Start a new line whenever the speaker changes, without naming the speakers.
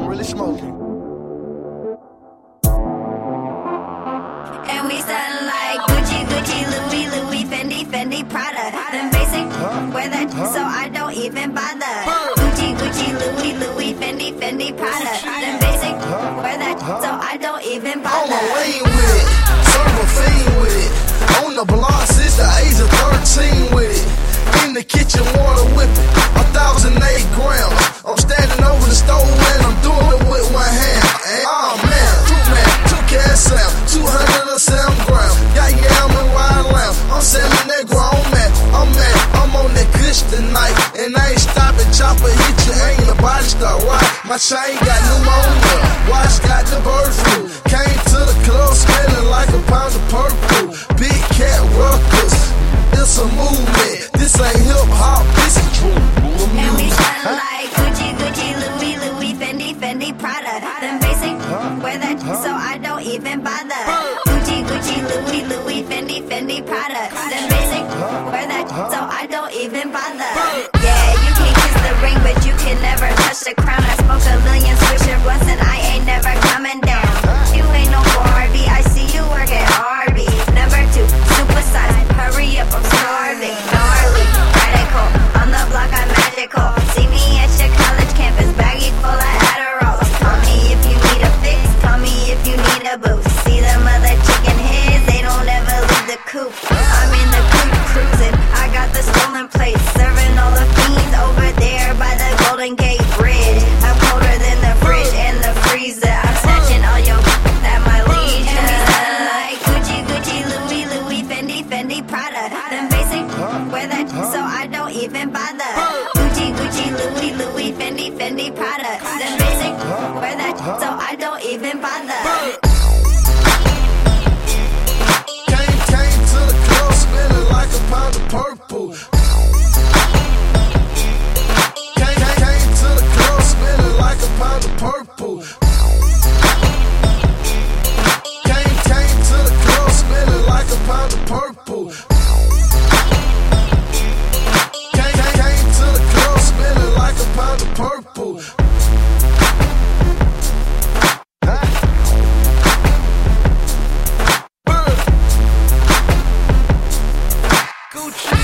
really smoking.
And we sound like Gucci, Gucci, Louis, Louis, Fendi, Fendi, Prada. Them basic, wear that, so I don't even bother. Gucci, Gucci, Louis, Louis, Fendi, Fendi, Prada. Them basic, wear that, so I don't even bother.
On my way with it, serve a fiend with it. On the block since the age of 13 with it. In the kitchen, water whipping, 1,008 grams. I'm standing over the stove and I'm doing it with one hand. Oh man, two cash sound, 207 grams. Got yam and wild lamb. I'm selling that grown man. I'm on that kush tonight, and I ain't stopping. Chopper hit you, ain't your body start. Why? My chain got pneumonia. Watch got the bird flu. Came to the club smelling like a pound of purple. Big cat ruckus. It's a movement. This ain't hip hop. This is true.
And we sound like Gucci, Gucci, Louis, Louis, Fendi, Fendi, Prada. Them basic, wear that, so I don't even bother. Gucci, Gucci, Louis, Louis, Fendi, Fendi, Prada. Them basic, wear that, so I don't even bother. Yeah, you can kiss the ring, but you can never touch the crown. I smoke a million swisher blunts and I ain't never coming down. You ain't no Barbie, I see you work at Arby's. Number 2, supersize, hurry up, I'm starving. Gnarly, radical, on the block I'm magical. See me at your college campus, baggy full of Adderall. Call me if you need a fix, call me if you need a boost. See them other chicken heads, they don't ever leave the coop. I'm in the coop cruising, I got the stolen plates. Serving all the fiends over there by the Golden Gate Bridge. I'm colder than the fridge and the freezer. I'm snatching all your at my leisure. And we sound like Gucci, Gucci, Louis, Louis, Fendi, Fendi, Prada. Them basic, wear that, so I don't even bother. Gucci, Gucci, Louis, Louis, Fendi, Fendi, Prada. Them basic, wear that, so I don't even bother.
Came to the club smelling like a pound of purple. Came to the club smelling like a pound of purple. Came to the club smelling like a pound of purple. Came to the club smelling like a pound of purple. Gucci.